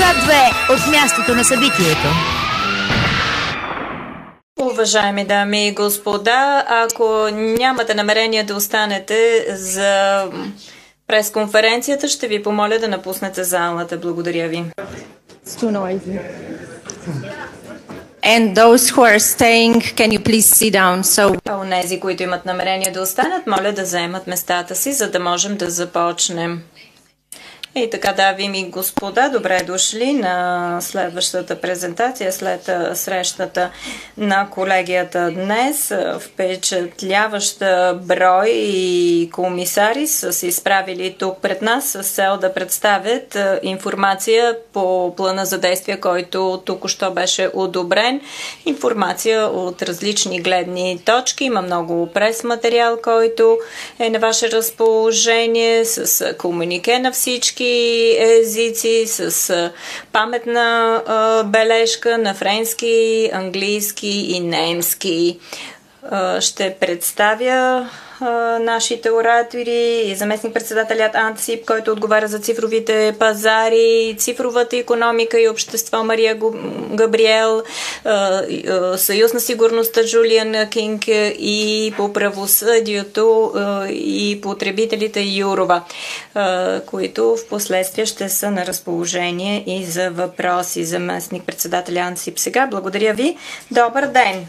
2 от мястото на събитието. Уважаеми дами и господа, ако нямате намерение да останете за пресконференцията, ще ви помоля да напуснете залата. Благодаря ви. And those who are staying, can you please sit down? So... Онези, които имат намерение да останат, моля да заемат местата си, за да можем да започнем. И така, дами и господа, добре дошли на следващата презентация след срещата на колегията днес. Впечатляващ брой и комисари са се изправили тук пред нас с цел да представят информация по плана за действие, който току-що беше одобрен. Информация от различни гледни точки. Има много прес-материал, който е на ваше разположение с комунике на всички езици, с паметна бележка на френски, английски и немски. Ще представя нашите оратори и заместник-председателят Ансип, който отговаря за цифровите пазари, цифровата икономика и общество Мария Габриел, Съюз на сигурността Джулиан Кинг и по правосъдието и потребителите Юрова, които в последствие ще са на разположение и за въпроси. Заместник-председателя Ансип сега. Благодаря ви. Добър ден!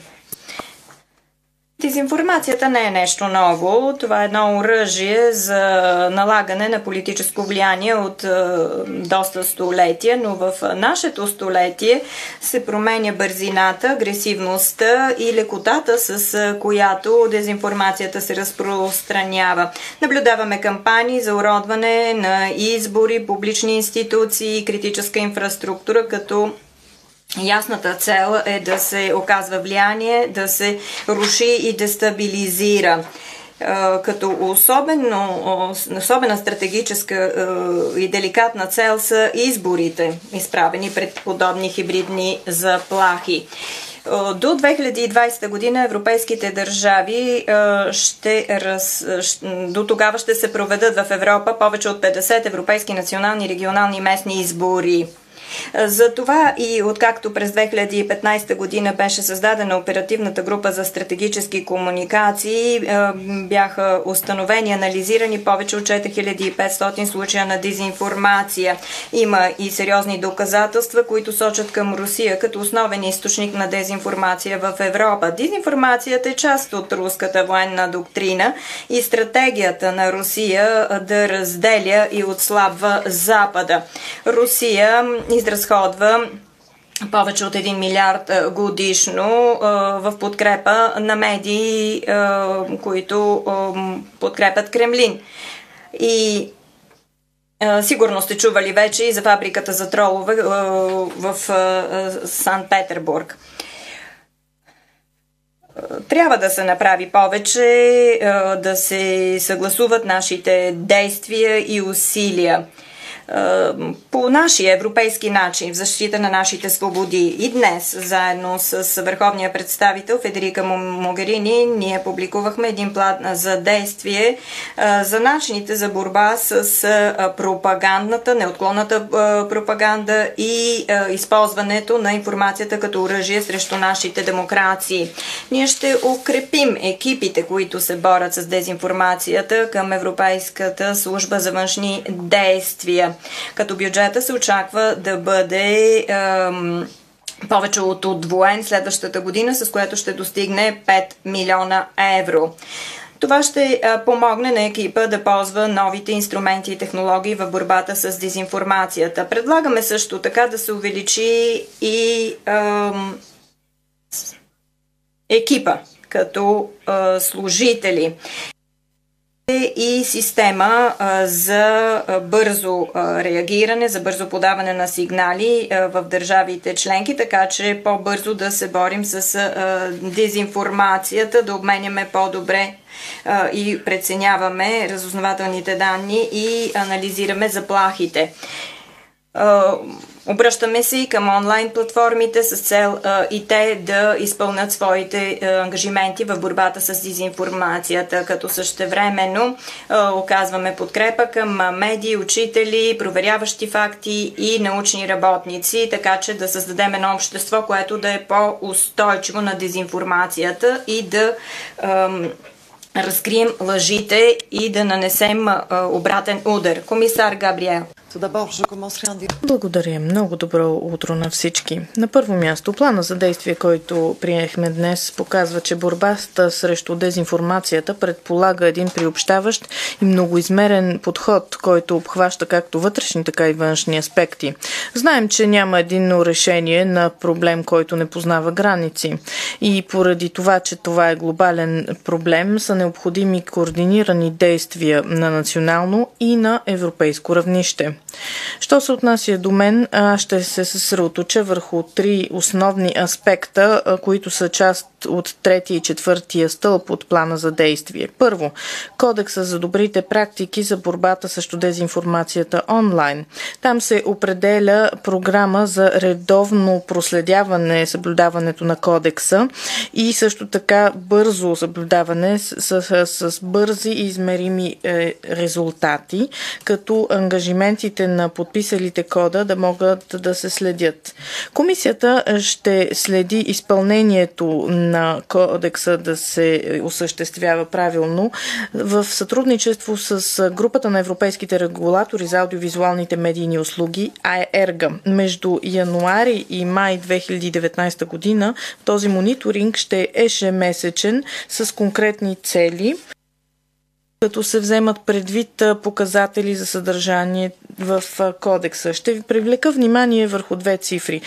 Дезинформацията не е нещо ново. Това е едно оръжие за налагане на политическо влияние от доста столетия, но в нашето столетие се променя бързината, агресивността и лекотата, с която дезинформацията се разпространява. Наблюдаваме кампании за уродване на избори, публични институции, критическа инфраструктура, като ясната цел е да се оказва влияние, да се руши и дестабилизира. Като особена стратегическа и деликатна цел са изборите, изправени пред подобни хибридни заплахи. До 2020 година европейските държави до тогава ще се проведат в Европа повече от 50 европейски национални, регионални и местни избори. Затова и откакто през 2015 година беше създадена оперативната група за стратегически комуникации, бяха установени и анализирани повече от 4500 случая на дезинформация. Има и сериозни доказателства, които сочат към Русия като основен източник на дезинформация в Европа. Дезинформацията е част от руската военна доктрина и стратегията на Русия да разделя и отслабва Запада. Русия изразходва повече от 1 милиард годишно в подкрепа на медии, които подкрепят Кремлин. И сигурно сте чували вече и за фабриката за тролове в Санкт-Петербург. Трябва да се направи повече, да се съгласуват нашите действия и усилия по нашия европейски начин в защита на нашите свободи. И днес, заедно с върховния представител Федерика Могерини, ние публикувахме един план за действие за начините за борба с пропагандната, неотклонната пропаганда и използването на информацията като оръжие срещу нашите демокрации. Ние ще укрепим екипите, които се борят с дезинформацията към Европейската служба за външни действия. Като бюджета се очаква да бъде повече от удвоен следващата година, с което ще достигне 5 милиона евро. Това ще помогне на екипа да ползва новите инструменти и технологии в борбата с дезинформацията. Предлагаме също така да се увеличи и екипа като служители и система за бързо реагиране, за бързо подаване на сигнали в държавите членки, така че по-бързо да се борим с дезинформацията, да обменяме по-добре и преценяваме разузнавателните данни и анализираме заплахите. Обръщаме се и към онлайн платформите с цел и те да изпълнят своите ангажименти в борбата с дезинформацията, като същевременно оказваме подкрепа към медии, учители, проверяващи факти и научни работници, така че да създадем едно общество, което да е по-устойчиво на дезинформацията и да разкрием лъжите и да нанесем обратен удар. Комисар Габриел. Благодаря. Много добро утро на всички. На първо място, плана за действие, който приехме днес, показва, че борбата срещу дезинформацията предполага един приобщаващ и многоизмерен подход, който обхваща както вътрешни, така и външни аспекти. Знаем, че няма единно решение на проблем, който не познава граници. И поради това, че това е глобален проблем, са необходими координирани действия на национално и на европейско равнище. Що се отнася до мен, аз ще се съсредоточа върху три основни аспекта, които са част от третия и четвъртия стълб от плана за действие. Първо, кодекса за добрите практики за борбата срещу дезинформацията онлайн. Там се определя програма за редовно проследяване съблюдаването на кодекса и също така бързо съблюдаване с бързи и измерими резултати, като ангажиментите на подписалите кода да могат да се следят. Комисията ще следи изпълнението на кодекса да се осъществява правилно в сътрудничество с групата на европейските регулатори за аудиовизуалните медийни услуги АЕРГА. Между януари и май 2019 година този мониторинг ще е ежемесечен с конкретни цели, като се вземат предвид показатели за съдържание в кодекса. Ще ви привлека внимание върху две цифри.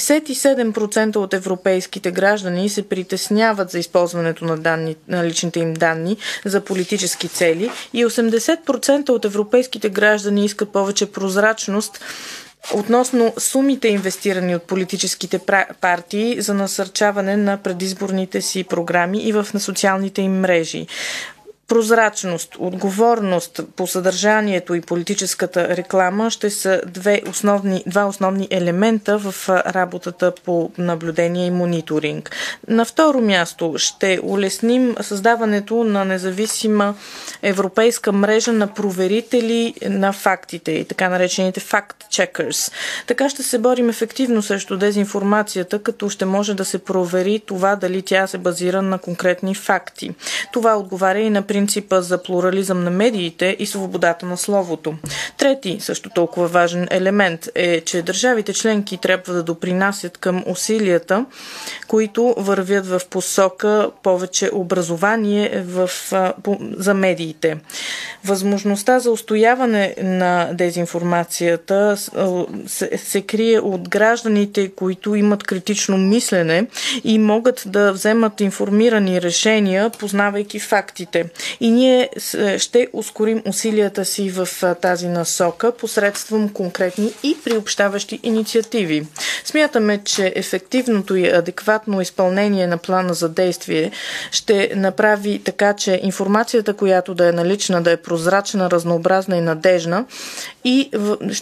67% от европейските граждани се притесняват за използването на личните им данни за политически цели и 80% от европейските граждани искат повече прозрачност относно сумите инвестирани от политическите партии за насърчаване на предизборните си програми и в социалните им мрежи. Прозрачност, отговорност по съдържанието и политическата реклама ще са два основни елемента в работата по наблюдение и мониторинг. На второ място ще улесним създаването на независима европейска мрежа на проверители на фактите и така наречените fact-checkers. Така ще се борим ефективно срещу дезинформацията, като ще може да се провери това дали тя се базира на конкретни факти. Това отговаря и на принципа за плурализъм на медиите и свободата на словото. Трети, също толкова важен елемент е, че държавите членки трябва да допринасят към усилията, които вървят в посока повече образование за медиите. Възможността за устояване на дезинформацията се крие от гражданите, които имат критично мислене и могат да вземат информирани решения, познавайки фактите. И ние ще ускорим усилията си в тази насока посредством конкретни и приобщаващи инициативи. Смятаме, че ефективното и адекватно изпълнение на плана за действие ще направи така, че информацията, която да е налична, да е прозрачна, разнообразна и надежна и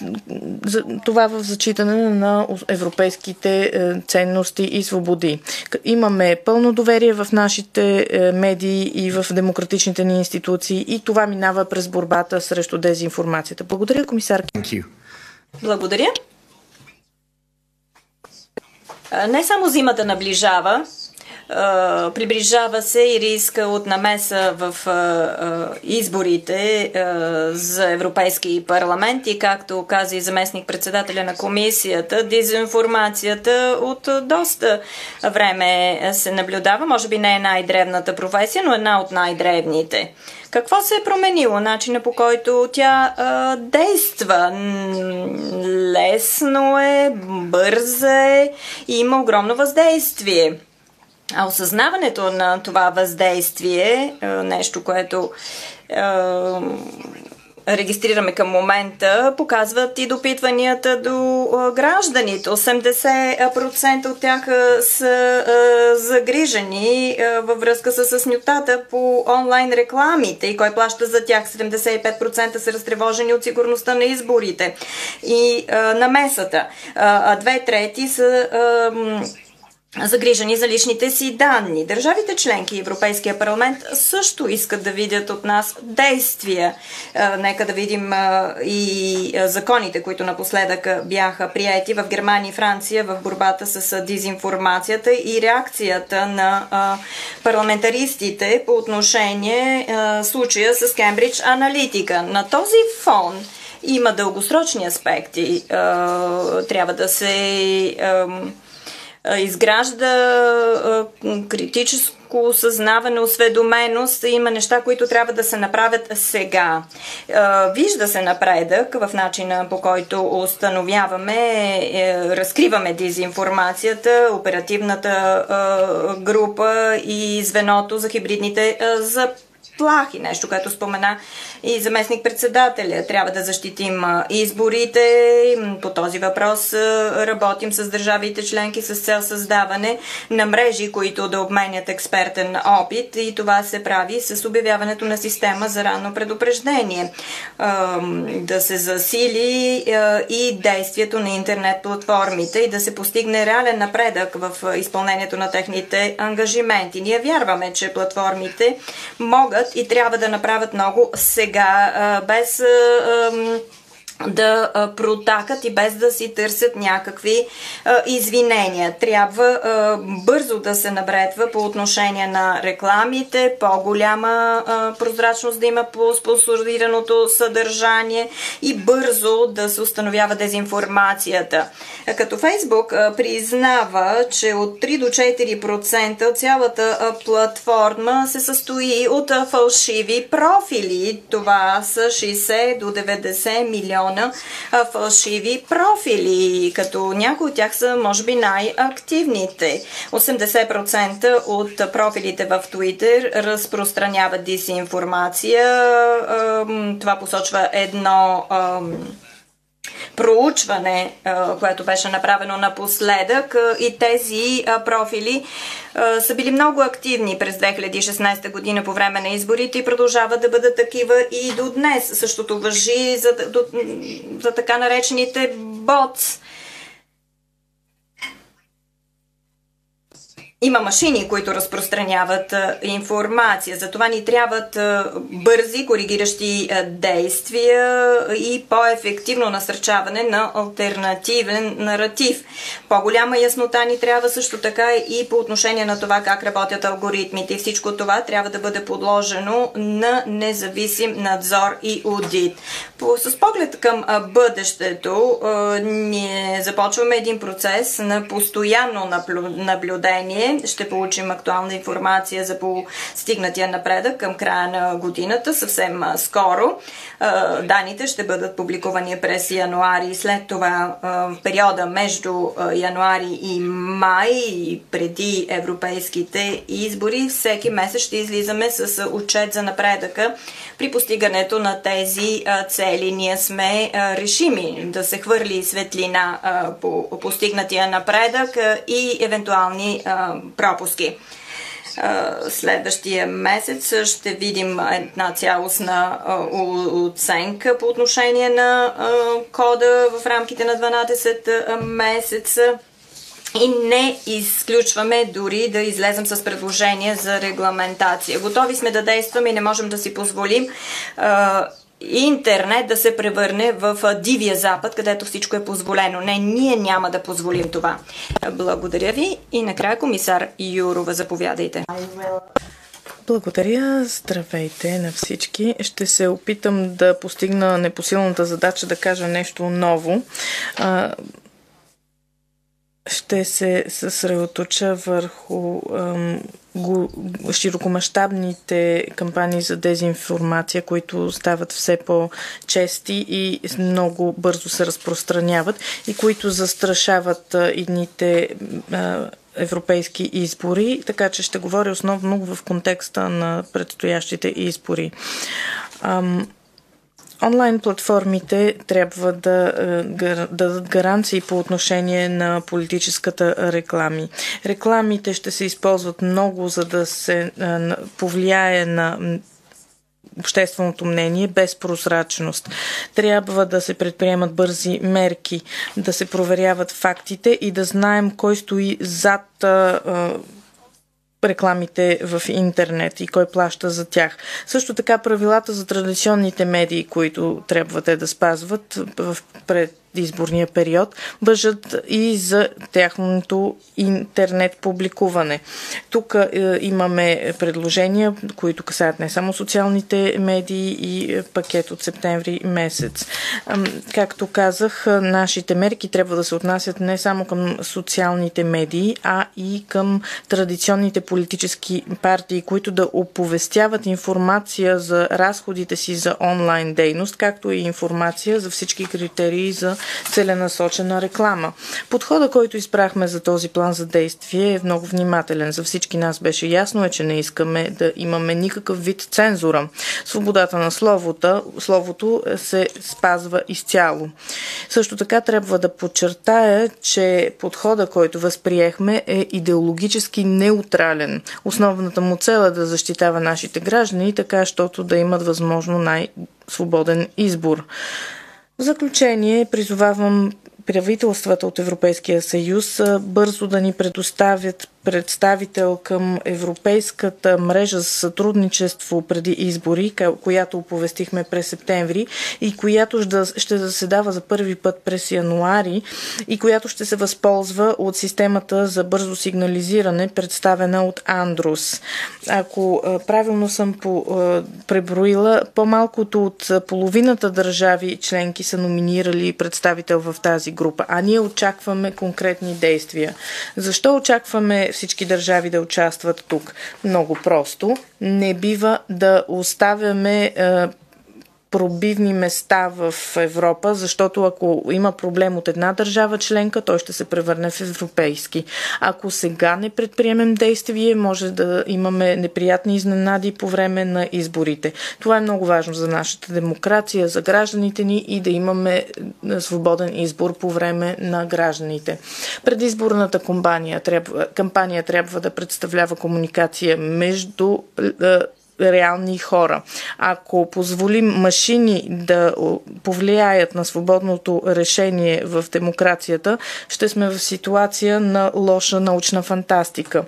това в зачитане на европейските ценности и свободи. Имаме пълно доверие в нашите медии и в демократичните ни институции и това минава през борбата срещу дезинформацията. Благодаря, комисар. Благодаря. Не само зимата наближава, приближава се и риска от намеса в изборите за Европейски парламент и, както каза и заместник-председателя на комисията, дезинформацията от доста време се наблюдава. Може би не е най-древната професия, но една от най-древните. Какво се е променило? Начина, по който тя действа? Лесно е, бърза е и има огромно въздействие. А осъзнаването на това въздействие, нещо, което регистрираме към момента, показват и допитванията до гражданите. 80% от тях са загрижени във връзка с яснотата по онлайн рекламите и кой плаща за тях. 75% са разтревожени от сигурността на изборите и намесата. 2/3 са загрижени за личните си данни. Държавите членки и Европейския парламент също искат да видят от нас действия. Нека да видим и законите, които напоследък бяха приети в Германия и Франция в борбата с дезинформацията и реакцията на парламентаристите по отношение случая с Кембридж Аналитика. На този фон има дългосрочни аспекти. Трябва да се изгражда критическо осъзнаване, осведоменост. Има неща, които трябва да се направят сега. Вижда се напредък в начина, по който установяваме, разкриваме дезинформацията, оперативната група и звеното за хибридните заплахи. Нещо, което спомена и заместник-председателя. Трябва да защитим изборите. По този въпрос работим с държавите членки с цел създаване на мрежи, които да обменят експертен опит, и това се прави с обявяването на система за ранно предупреждение. Да се засили и действието на интернет платформите и да се постигне реален напредък в изпълнението на техните ангажименти. Ние вярваме, че платформите могат и трябва да направят много сега, без да протакат и без да си търсят някакви извинения. Трябва бързо да се набредва по отношение на рекламите, по-голяма прозрачност да има по спонсорираното съдържание и бързо да се установява дезинформацията. Като Фейсбук признава, че от 3 до 4% от цялата платформа се състои от фалшиви профили. Това са 60 до 90 милиона фалшиви профили, като някои от тях са, може би, най-активните. 80% от профилите в Twitter разпространяват дезинформация. Това посочва едно проучване, което беше направено напоследък, и тези профили са били много активни през 2016 година по време на изборите и продължават да бъдат такива и до днес. Същото важи за така наречените ботс. Има машини, които разпространяват информация. Затова ни трябват бързи, коригиращи действия и по-ефективно насърчаване на алтернативен наратив. По-голяма яснота ни трябва също така и по отношение на това как работят алгоритмите. И всичко това трябва да бъде подложено на независим надзор и аудит. С поглед към бъдещето, ние започваме един процес на постоянно наблюдение. Ще получим актуална информация за постигнатия напредък към края на годината, съвсем скоро. Данните ще бъдат публикувани през януари. След това в периода между януари и май, преди европейските избори, всеки месец ще излизаме с отчет за напредъка при постигането на тези цели. Ние сме решими да се хвърли светлина по постигнатия напредък и евентуални пропуски. Следващия месец ще видим една цялостна оценка по отношение на кода в рамките на 12 месеца. И не изключваме дори да излезем с предложение за регламентация. Готови сме да действаме и не можем да си позволим интернет да се превърне в дивия запад, където всичко е позволено. Не, ние няма да позволим това. Благодаря ви и накрая комисар Юрова, заповядайте. Благодаря. Здравейте на всички. Ще се опитам да постигна непосилната задача да кажа нещо ново. Ще се съсредоточа върху широкомащабните кампании за дезинформация, които стават все по-чести и много бързо се разпространяват и които застрашават идните европейски избори, така че ще говоря основно в контекста на предстоящите избори. Онлайн платформите трябва да дадат гаранции по отношение на политическата реклами. Рекламите ще се използват много, за да се повлияе на общественото мнение без прозрачност. Трябва да се предприемат бързи мерки, да се проверяват фактите и да знаем кой стои зад рекламите в интернет и кой плаща за тях. Също така правилата за традиционните медии, които трябва те да спазват в предизборния период, важат и за тяхното интернет публикуване. Тук имаме предложения, които касаят не само социалните медии и пакет от септември месец. Както казах, нашите мерки трябва да се отнасят не само към социалните медии, а и към традиционните политически партии, които да оповестяват информация за разходите си за онлайн дейност, както и информация за всички критерии за целенасочена реклама. Подходът, който избрахме за този план за действие е много внимателен. За всички нас беше ясно, че не искаме да имаме никакъв вид цензура. Свободата на словото се спазва изцяло. Също така трябва да подчертая, че подходът, който възприехме, е идеологически неутрален. Основната му цел е да защитава нашите граждани, така щото да имат възможно най-свободен избор. В заключение призовавам правителствата от Европейския съюз бързо да ни предоставят представител към Европейската мрежа за сътрудничество преди избори, която оповестихме през септември и която ще заседава за първи път през януари и която ще се възползва от системата за бързо сигнализиране, представена от Андрус. Ако правилно съм преброила, по-малкото от половината държави членки са номинирали представител в тази група, а ние очакваме конкретни действия. Защо очакваме всички държави да участват тук? Много просто. Не бива да оставяме пробивни места в Европа, защото ако има проблем от една държава членка, той ще се превърне в европейски. Ако сега не предприемем действие, може да имаме неприятни изненади по време на изборите. Това е много важно за нашата демокрация, за гражданите ни и да имаме свободен избор по време на гражданите. Предизборната кампания трябва да представлява комуникация между реални хора. Ако позволим машини да повлияят на свободното решение в демокрацията, ще сме в ситуация на лоша научна фантастика.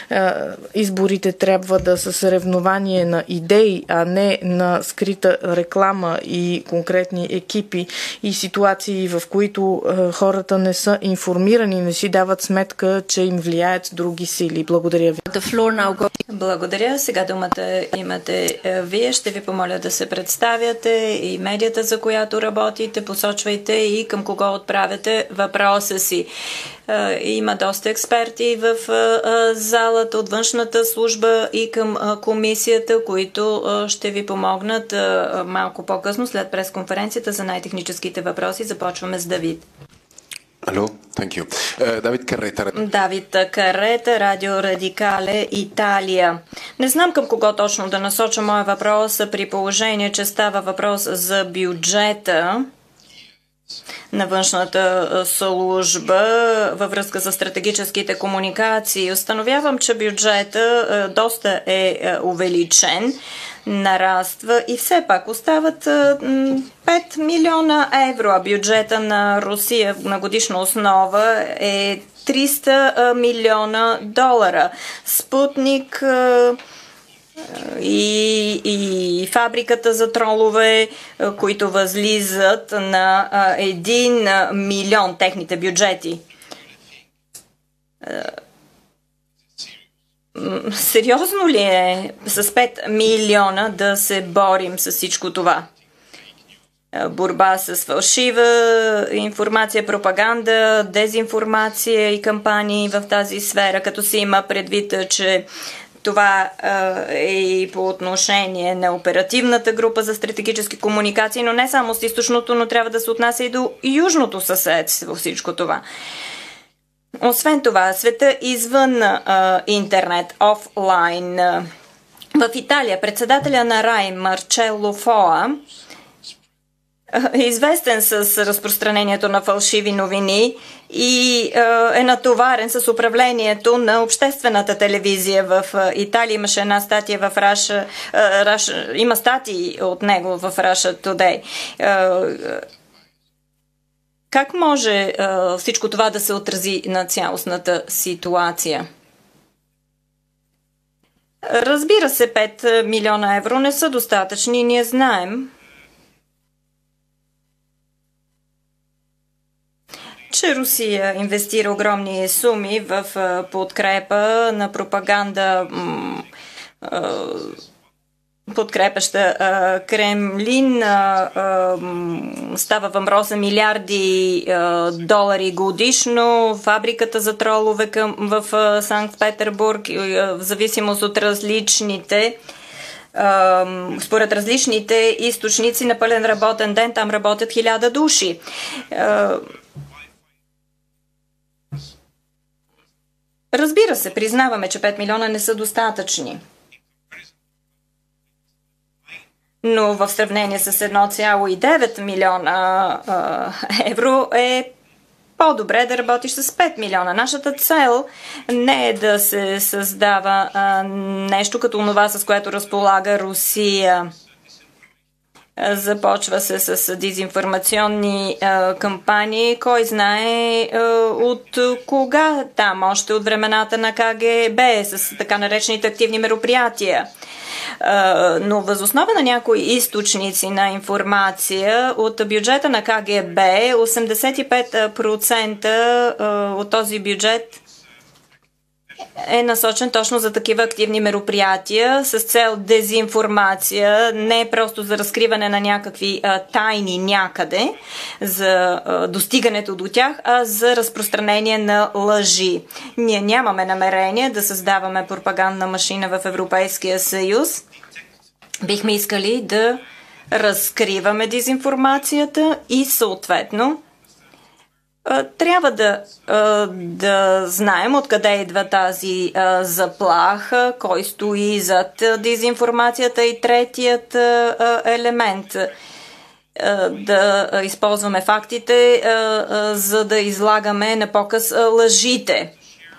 Изборите трябва да са съревнование на идеи, а не на скрита реклама и конкретни екипи и ситуации, в които хората не са информирани, не си дават сметка, че им влияят други сили. Благодаря ви. Благодаря. Сега думата имате вие. Ще ви помоля да се представяте и медията, за която работите, посочвайте и към кого отправяте въпроса си. Има доста експерти в залата от външната служба и към комисията, които ще ви помогнат малко по-късно след пресконференцията за най-техническите въпроси. Започваме с Давид. Алло, thank you. Давид Карета. Давид Карета, Радио Радикале, Италия. Не знам към кого точно да насоча моя въпрос, при положение, че става въпрос за бюджета на външната служба във връзка с стратегическите комуникации. Установявам, че бюджета доста е увеличен, нараства и все пак остават 5 милиона евро, а бюджета на Русия на годишна основа е 300 милиона долара. Спутник и фабриката за тролове, които възлизат на 1 милион техните бюджети. Сериозно ли е с 5 милиона да се борим с всичко това? Борба с фалшива информация, пропаганда, дезинформация и кампании в тази сфера, като се има предвид, че това е и по отношение на оперативната група за стратегически комуникации, но не само с източното, но трябва да се отнася и до южното съседство всичко това. Освен това, света извън интернет, офлайн. В Италия председателя на РАИ Марчелло Фоа известен с разпространението на фалшиви новини и е натоварен с управлението на обществената телевизия в Италия. Имаше една статия в има статии от него в Russia Today. Как може всичко това да се отрази на цялостната ситуация? Разбира се, 5 милиона евро не са достатъчни, ние знаем, че Русия инвестира огромни суми в подкрепа на пропаганда, подкрепяща Кремлин. Става въпрос за милиарди долари годишно. Фабриката за тролове в Санкт-Петербург, в зависимост от различните според различните източници, на пълен работен ден там работят 1000 души. Разбира се, признаваме, че 5 милиона не са достатъчни. Но в сравнение с 1,9 милиона евро е по-добре да работиш с 5 милиона. Нашата цел не е да се създава нещо като това, с което разполага Русия. Започва се с дезинформационни кампании. Кой знае от кога там, още от времената на КГБ, с така наречените активни мероприятия. Но възоснова на някои източници на информация от бюджета на КГБ, 85% от този бюджет е насочен точно за такива активни мероприятия с цел дезинформация, не просто за разкриване на някакви тайни някъде, за достигането до тях, а за разпространение на лъжи. Ние нямаме намерение да създаваме пропагандна машина в Европейския съюз. Бихме искали да разкриваме дезинформацията и съответно трябва да знаем откъде идва тази заплаха, кой стои зад дезинформацията и третият елемент да използваме фактите, за да излагаме на показ лъжите.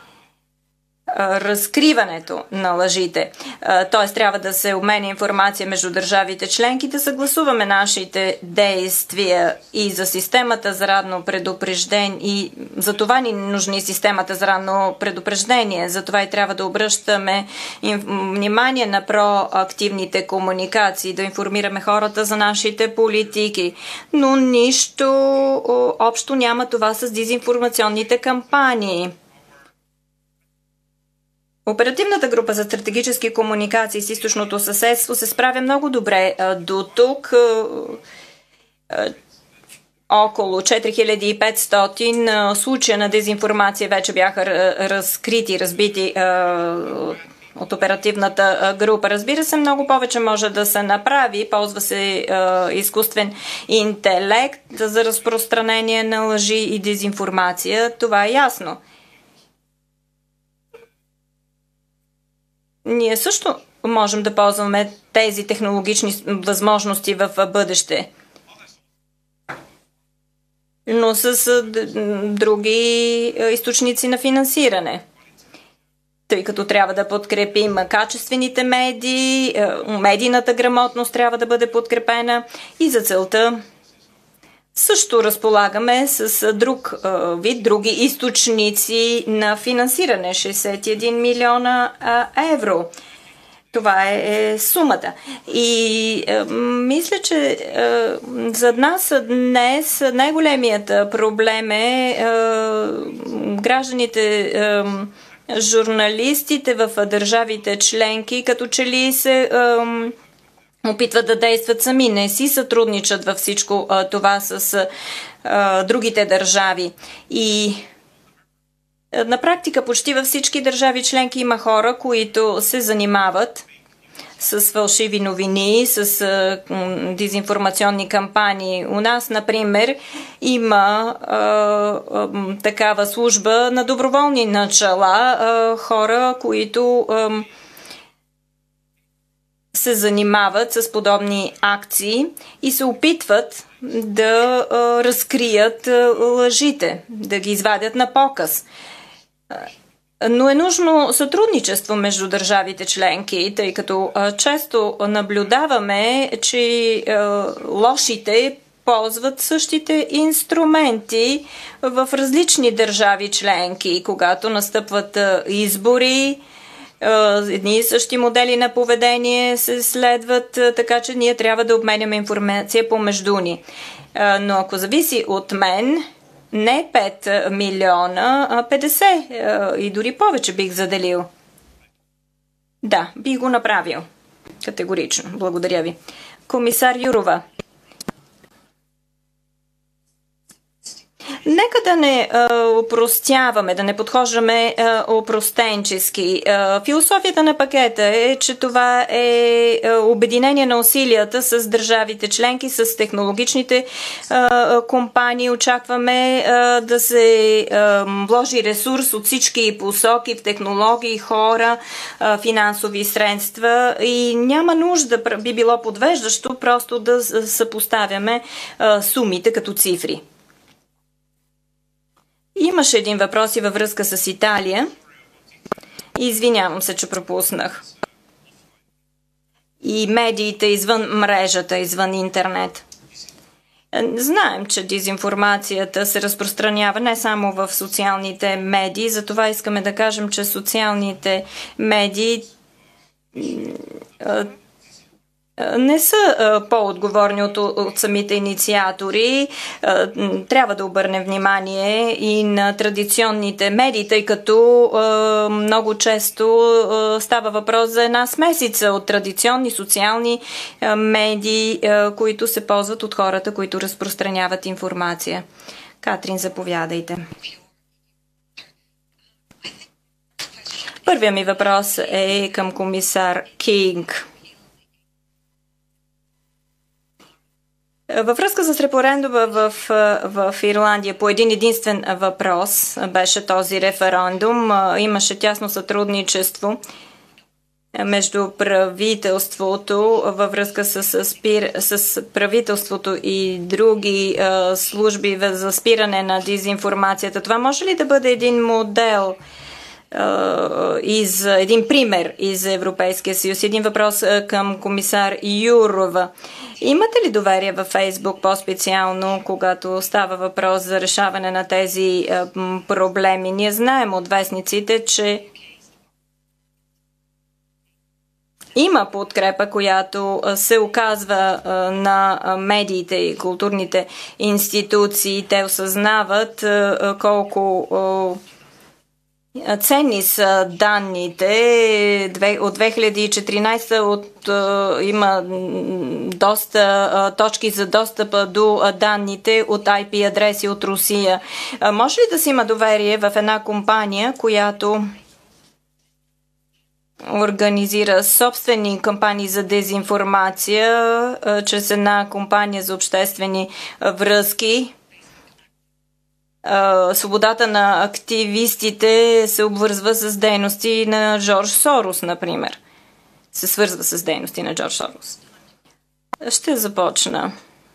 Разкриването на лъжите. Т.е. трябва да се обменя информация между държавите членки, да съгласуваме нашите действия и за системата за ранно предупреждение. И за това ни нужни системата за ранно предупреждение. За това и трябва да обръщаме внимание на проактивните комуникации, да информираме хората за нашите политики. Но нищо общо няма това с дезинформационните кампании. Оперативната група за стратегически комуникации с източното съседство се справя много добре. До тук около 4500 случая на дезинформация вече бяха разкрити, разбити от оперативната група. Разбира се, много повече може да се направи. Ползва се изкуствен интелект за разпространение на лъжи и дезинформация. Това е ясно. Ние също можем да ползваме тези технологични възможности в бъдеще, но с други източници на финансиране, тъй като трябва да подкрепим качествените медии, медийната грамотност трябва да бъде подкрепена и за целта също разполагаме с други източници на финансиране. 61 милиона евро. Това е сумата. И мисля, че за нас днес най-големият проблем е гражданите, журналистите в държавите членки, като че ли се опитват да действат сами, не си сътрудничат във всичко това с другите държави. И на практика почти във всички държави членки има хора, които се занимават с фалшиви новини, с дезинформационни кампании. У нас, например, има такава служба на доброволни начала, хора, които се занимават с подобни акции и се опитват да разкрият лъжите, да ги извадят на показ. Но е нужно сътрудничество между държавите членки, тъй като често наблюдаваме, че лошите ползват същите инструменти в различни държави членки, когато настъпват избори. Едни и същи модели на поведение се следват, така че ние трябва да обменяме информация помежду ни. Но ако зависи от мен, не 5 милиона, а 50 и дори повече бих заделил. Да, бих го направил. Категорично. Благодаря ви. Комисар Юрова. Нека да не опростяваме, да не подхождаме опростенчески. Философията на пакета е, че това е обединение на усилията с държавите членки, с технологичните компании. Очакваме да се вложи ресурс от всички посоки в технологии, хора, финансови средства и няма нужда, би било подвеждащо, просто да съпоставяме сумите като цифри. Имаше един въпрос и във връзка с Италия. Извинявам се, че пропуснах. И медиите извън мрежата, извън интернет. Знаем, че дезинформацията се разпространява не само в социалните медии, затова искаме да кажем, че социалните медии не са по-отговорни от самите инициатори. Трябва да обърнем внимание и на традиционните медии, тъй като много често става въпрос за една смесица от традиционни социални медии, които се ползват от хората, които разпространяват информация. Катрин, заповядайте. Първият ми въпрос е към комисар Кинг. Във връзка с референдума в Ирландия по един единствен въпрос беше този референдум. Имаше тясно сътрудничество между правителството във връзка с правителството и други служби за спиране на дезинформацията. Това може ли да бъде един модел един пример из Европейския съюз? Един въпрос към комисар Юрова. Имате ли доверие във Фейсбук, по-специално, когато става въпрос за решаване на тези проблеми? Ние знаем от вестниците, че има подкрепа, която се оказва на медиите и културните институции. Те осъзнават колко ценни са данните. От 2014 има доста точки за достъпа до данните от IP адреси от Русия. Може ли да се има доверие в една компания, която организира собствени кампании за дезинформация чрез една компания за обществени връзки? Свободата на активистите се обвързва с дейности на Джордж Сорос, например. Се свързва с дейности на Джордж Сорос. Ще започна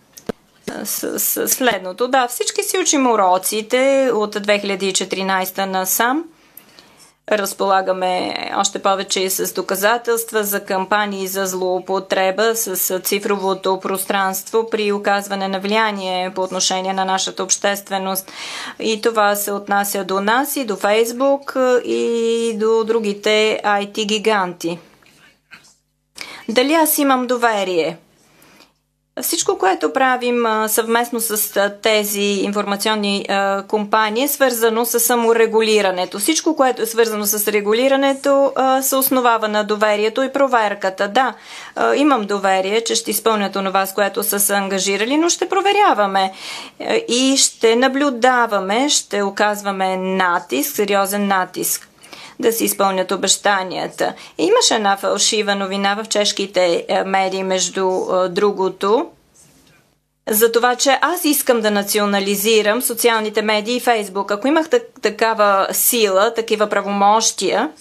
с следното. Да, всички си учим уроците от 2014 насам. Разполагаме още повече и с доказателства за кампании за злоупотреба с цифровото пространство при оказване на влияние по отношение на нашата общественост. И това се отнася до нас и до Фейсбук и до другите IT гиганти. Дали аз имам доверие? Всичко, което правим съвместно с тези информационни компании е свързано с саморегулирането. Всичко, което е свързано с регулирането, се основава на доверието и проверката. Да, имам доверие, че ще изпълнят онова, с което са се ангажирали, но ще проверяваме и ще наблюдаваме, ще оказваме натиск, сериозен натиск да си изпълнят обещанията. Имаше една фалшива новина в чешките медии, между другото, за това, че аз искам да национализирам социалните медии и Фейсбук. Ако имах такава сила, такива правомощия,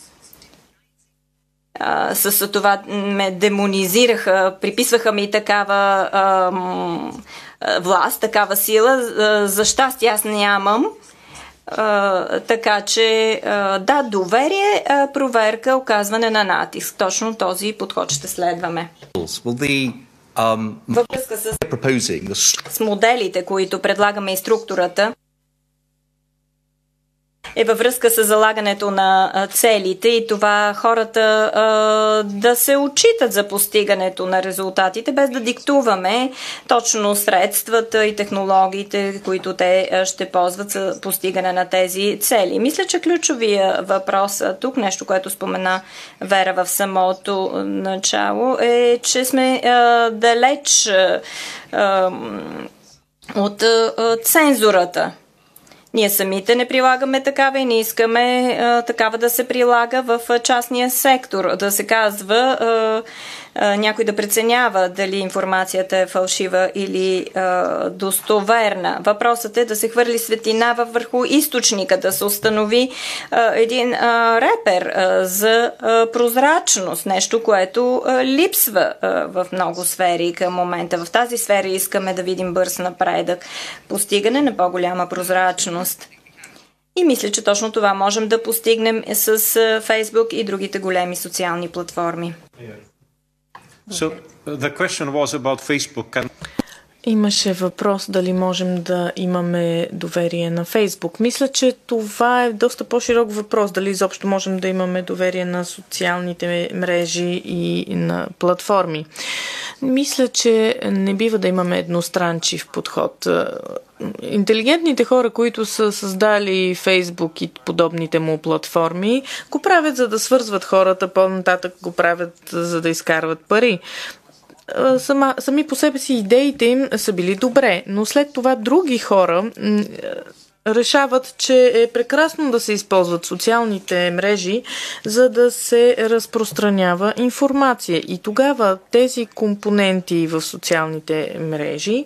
с това ме демонизираха, приписваха ми такава власт, такава сила. За щастие аз нямам. Така че, да, доверие, проверка, оказване на натиск. Точно този подход ще следваме. Във връзка с моделите, които предлагаме и структурата, е във връзка с залагането на целите и това хората да се отчитат за постигането на резултатите, без да диктуваме точно средствата и технологиите, които те ще ползват за постигане на тези цели. Мисля, че ключовия въпрос тук, нещо, което спомена Вера в самото начало, е, че сме далеч от цензурата. Ние самите не прилагаме такава и не искаме такава да се прилага в частния сектор. Да се казва, някой да преценява дали информацията е фалшива или достоверна. Въпросът е да се хвърли светлина върху източника, да се установи един репер за прозрачност, нещо, което липсва в много сфери към момента. В тази сфера искаме да видим бърз напредък, постигане на по-голяма прозрачност. И мисля, че точно това можем да постигнем с Фейсбук и другите големи социални платформи. So the question was about Facebook. Имаше въпрос дали можем да имаме доверие на Фейсбук. Мисля, че това е доста по-широк въпрос. Дали изобщо можем да имаме доверие на социалните мрежи и на платформи. Мисля, че не бива да имаме едностранчив подход. Интелигентните хора, които са създали Фейсбук и подобните му платформи, го правят за да свързват хората, по-нататък го правят за да изкарват пари. Сами по себе си идеите им са били добре, но след това други хора решават, че е прекрасно да се използват социалните мрежи, за да се разпространява информация. И тогава тези компоненти в социалните мрежи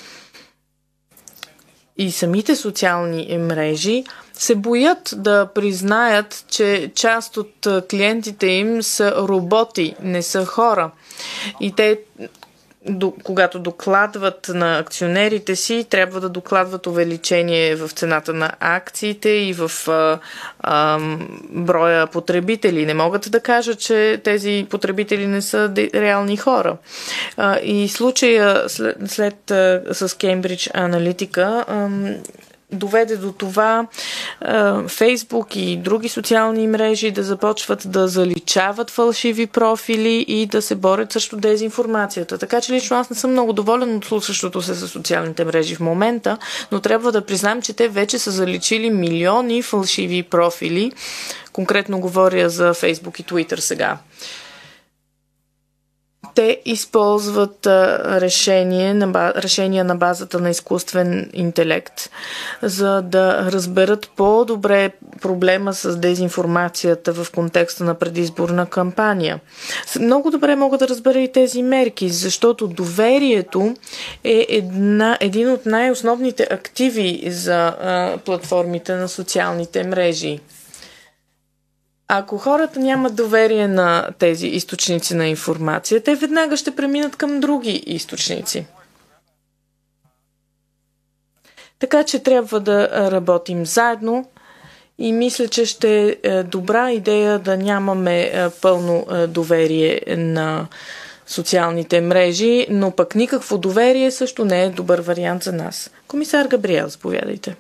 и самите социални мрежи се боят да признаят, че част от клиентите им са роботи, не са хора. И те, когато докладват на акционерите си, трябва да докладват увеличение в цената на акциите и в броя потребители. Не могат да кажат, че тези потребители не са реални хора. И случая след с Cambridge Analytica доведе до това Фейсбук и други социални мрежи да започват да заличават фалшиви профили и да се борят срещу дезинформацията. Така че лично аз не съм много доволен от случващото се с социалните мрежи в момента, но трябва да признаем, че те вече са заличили милиони фалшиви профили. Конкретно говоря за Фейсбук и Twitter сега. Те използват решения на базата на изкуствен интелект, за да разберат по-добре проблема с дезинформацията в контекста на предизборна кампания. Много добре мога да разбера и тези мерки, защото доверието е един от най-основните активи за платформите на социалните мрежи. Ако хората нямат доверие на тези източници на информация, те веднага ще преминат към други източници. Така че трябва да работим заедно и мисля, че ще е добра идея да нямаме пълно доверие на социалните мрежи, но пък никакво доверие също не е добър вариант за нас. Комисар Габриел, заповядайте.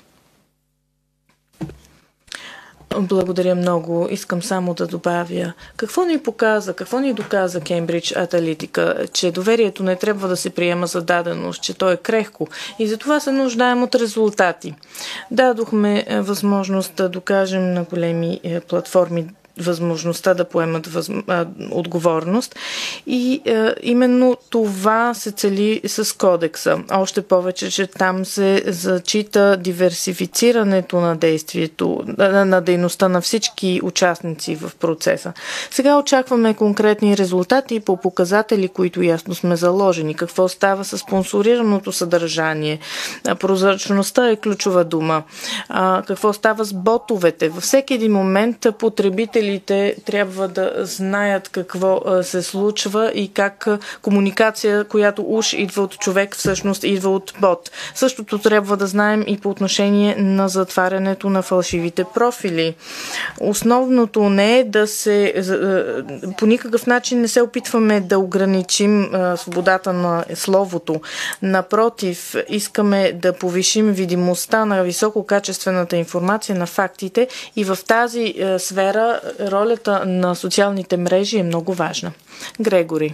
Благодаря много. Искам само да добавя. Какво ни доказа Cambridge Analytica, че доверието не трябва да се приема за даденост, че то е крехко и затова се нуждаем от резултати. Дадохме възможност да докажем на големи платформи възможността да поемат отговорност и именно това се цели с кодекса. Още повече, че там се зачита диверсифицирането на действието, на дейността на всички участници в процеса. Сега очакваме конкретни резултати по показатели, които ясно сме заложени. Какво става с спонсорираното съдържание? Прозрачността е ключова дума. Какво става с ботовете? Във всеки един момент потребители потребителите трябва да знаят какво се случва и как комуникация, която уж идва от човек, всъщност идва от бот. Същото трябва да знаем и по отношение на затварянето на фалшивите профили. Основното не е да се... По никакъв начин не се опитваме да ограничим свободата на словото. Напротив, искаме да повишим видимостта на висококачествената информация, на фактите, и в тази сфера ролята на социалните мрежи е много важна. Грегори.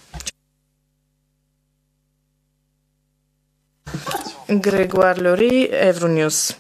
Грегуар Льори, Евронюс.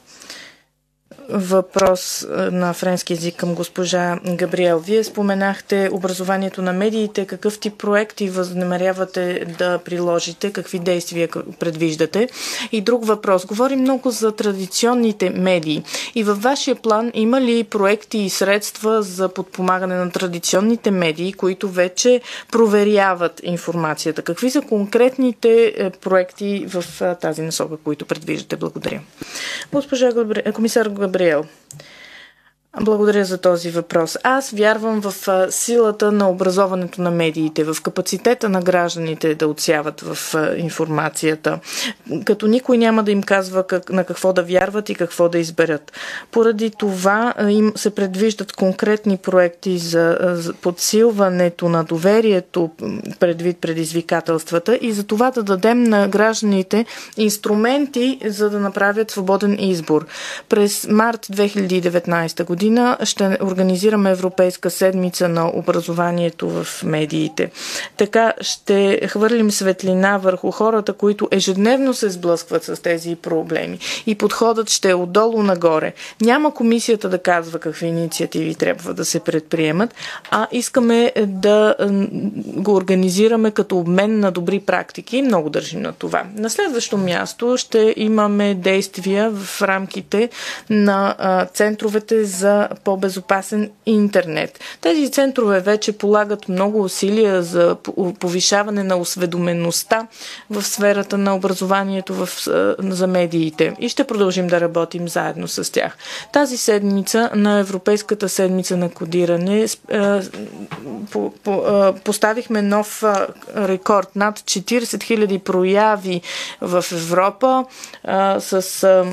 Въпрос на френски език към госпожа Габриел. Вие споменахте образованието на медиите. Какъв тип проекти възнамерявате да приложите? Какви действия предвиждате? И друг въпрос. Говорим много за традиционните медии. И във вашия план има ли проекти и средства за подпомагане на традиционните медии, които вече проверяват информацията? Какви са конкретните проекти в тази насока, които предвиждате? Благодаря. Госпожа комисар Габриел. Благодаря за този въпрос. Аз вярвам в силата на образоването на медиите, в капацитета на гражданите да отсяват в информацията, като никой няма да им казва на какво да вярват и какво да изберат. Поради това им се предвиждат конкретни проекти за подсилването на доверието предвид предизвикателствата и за това да дадем на гражданите инструменти, за да направят свободен избор. През март 2019 година ще организираме Европейска седмица на образованието в медиите. Така ще хвърлим светлина върху хората, които ежедневно се сблъскват с тези проблеми. И подходът ще е отдолу нагоре. Няма комисията да казва какви инициативи трябва да се предприемат, а искаме да го организираме като обмен на добри практики и много държим на това. На следващо място ще имаме действия в рамките на центровете за по-безопасен интернет. Тези центрове вече полагат много усилия за повишаване на осведомеността в сферата на образованието за медиите и ще продължим да работим заедно с тях. Тази седмица на Европейската седмица на кодиране поставихме нов рекорд. Над 40 000 прояви в Европа с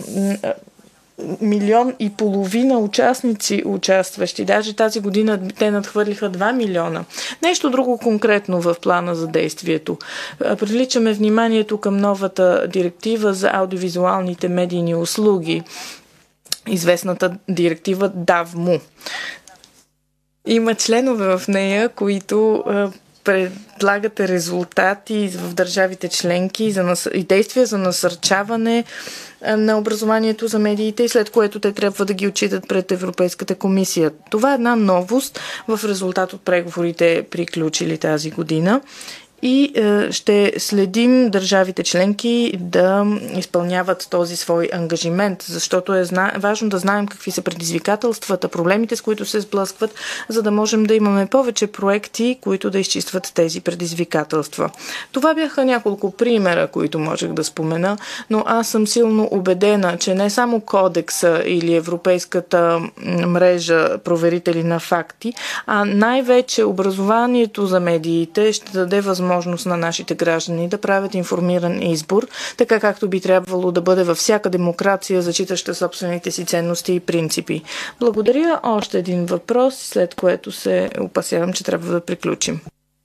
1,5 милиона участници участващи. Даже тази година те надхвърлиха 2 милиона. Нещо друго конкретно в плана за действието. Привличаме вниманието към новата директива за аудиовизуалните медийни услуги. Известната директива ДАВМУ. Има членове в нея, които предлагате резултати в държавите членки и действия за насърчаване на образованието за медиите, и след което те трябва да ги отчитат пред Европейската комисия. Това е една новост в резултат от преговорите, приключили тази година. И ще следим държавите членки да изпълняват този свой ангажимент, защото е важно да знаем какви са предизвикателствата, проблемите, с които се сблъскват, за да можем да имаме повече проекти, които да изчистват тези предизвикателства. Това бяха няколко примера, които можех да спомена, но аз съм силно убедена, че не само кодекса или Европейската мрежа проверители на факти, а най-вече образованието за медиите ще даде възможност на нашите граждани да правят информиран избор, така както би трябвало да бъде във всяка демокрация, зачитаща собствените си ценности и принципи. Благодаря. Още един въпрос, след което се опасявам, че трябва да приключим.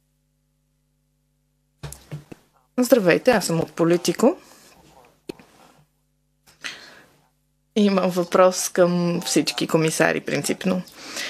Здравейте, аз съм от Политико. Имам въпрос към всички комисари, принципно.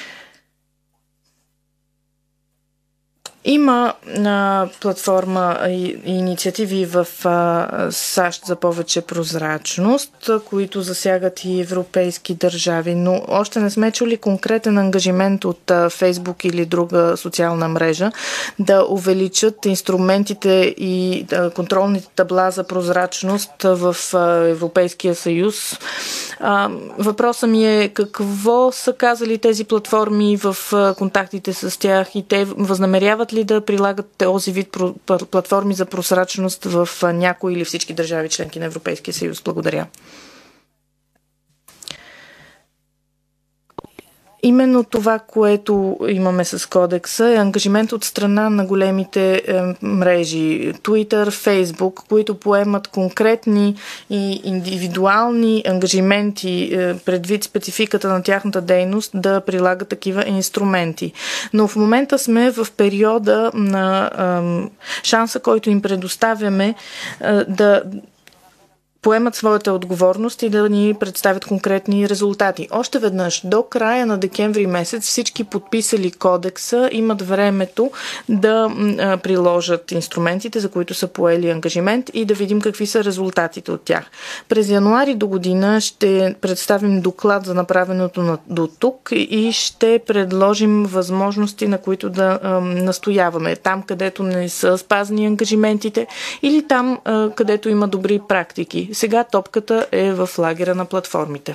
Има платформа и инициативи в САЩ за повече прозрачност, които засягат и европейски държави, но още не сме чули конкретен ангажимент от Фейсбук или друга социална мрежа да увеличат инструментите и контролните табла за прозрачност в Европейския съюз. Въпросът ми е какво са казали тези платформи в контактите с тях и те възнамеряват ли да прилагат този вид платформи за прозрачност в някои или всички държави членки на Европейския съюз? Благодаря. Именно това, което имаме с кодекса, е ангажимент от страна на големите мрежи, Twitter, Facebook, които поемат конкретни и индивидуални ангажименти предвид спецификата на тяхната дейност да прилагат такива инструменти. Но в момента сме в периода на шанса, който им предоставяме да поемат своята отговорност и да ни представят конкретни резултати. Още веднъж, до края на декември месец всички подписали кодекса имат времето да приложат инструментите, за които са поели ангажимент и да видим какви са резултатите от тях. През януари до година ще представим доклад за направеното до тук и ще предложим възможности, на които да настояваме. Там, където не са спазни ангажиментите или там, където има добри практики. Сега топката е в лагера на платформите.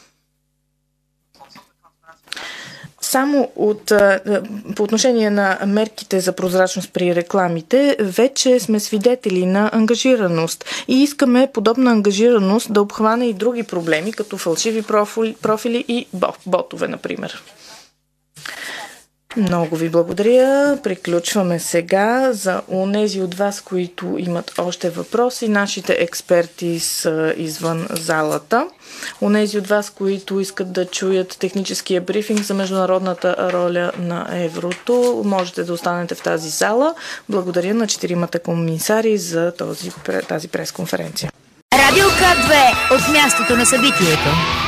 Само по отношение на мерките за прозрачност при рекламите, вече сме свидетели на ангажираност и искаме подобна ангажираност да обхване и други проблеми, като фалшиви профили и ботове, например. Много ви благодаря. Приключваме сега. За онези от вас, които имат още въпроси, нашите експерти са извън залата. Онези от вас, които искат да чуят техническия брифинг за международната роля на еврото, можете да останете в тази зала. Благодаря на 4-мата комисари за тази пресконференция. Радио К2 от мястото на събитието.